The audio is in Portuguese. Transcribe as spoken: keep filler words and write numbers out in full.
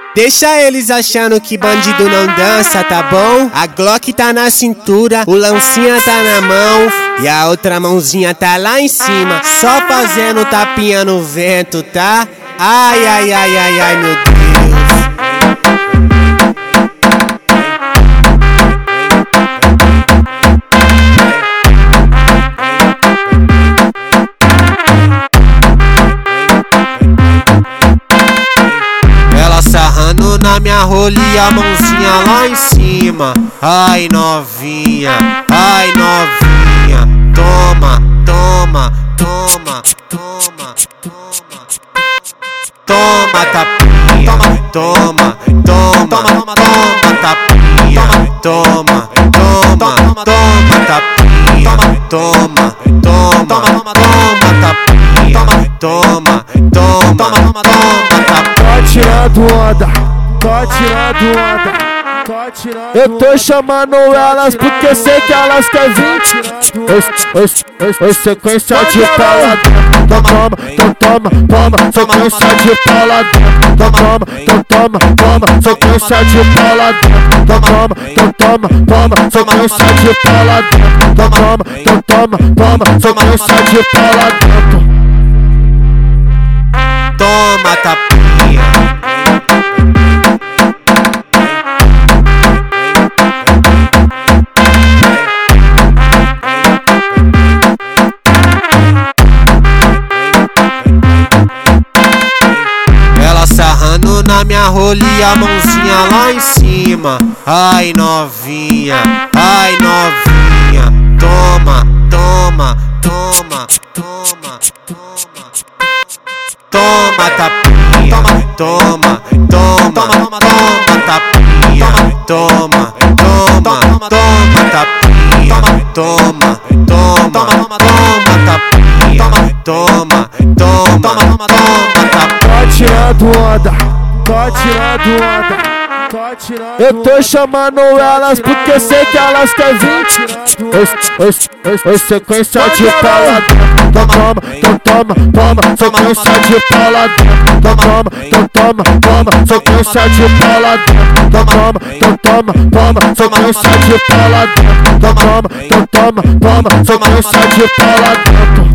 Deixa eles achando que bandido não dança, tá bom? A Glock tá na cintura, o lancinha tá na mão e a outra mãozinha tá lá em cima, só fazendo tapinha no vento, tá? Ai, ai, ai, ai, ai, meu Deus. Sarrando na minha rola e a mãozinha lá em cima. Ai novinha, ai novinha. Toma, toma, toma, toma, toma. Toma tapinha, toma, toma, toma, toma tapinha. Toma, toma, toma tapinha. Toma, toma, toma, toma tapinha. Toma, toma, toma, toma tapinha. Tô tirando onda, tô tirando onda, tô tirando. Eu tô chamando elas porque sei que elas querem vinte. Oi, sequência de paladão. Toma, toma, toma, toma, sequência de paladão. Toma, toma, toma, sequência de paladão. Toma, toma, toma, sequência de paladão. Toma, toma, toma, sequência de paladão. Toma tapinha. Ela sarrando na minha rola e a mãozinha lá em cima. Ai novinha, ai novinha. Toma, toma, toma, toma, toma. Toma tapinha, toma, toma, toma, toma tapinha. Toma, toma, toma tapinha. Toma, toma, toma tapinha. Toma, toma, toma tapinha. Tô tirando onda, tô tirando onda. Eu tô chamando elas porque sei que elas querem vinte. Oi, sequência de paladão. Toma, toma, toma, sequência de paladão. Toma, toma, toma, sequência de paladão. Toma, toma, toma, sequência de paladão. Toma, toma, toma, sequência de paladão.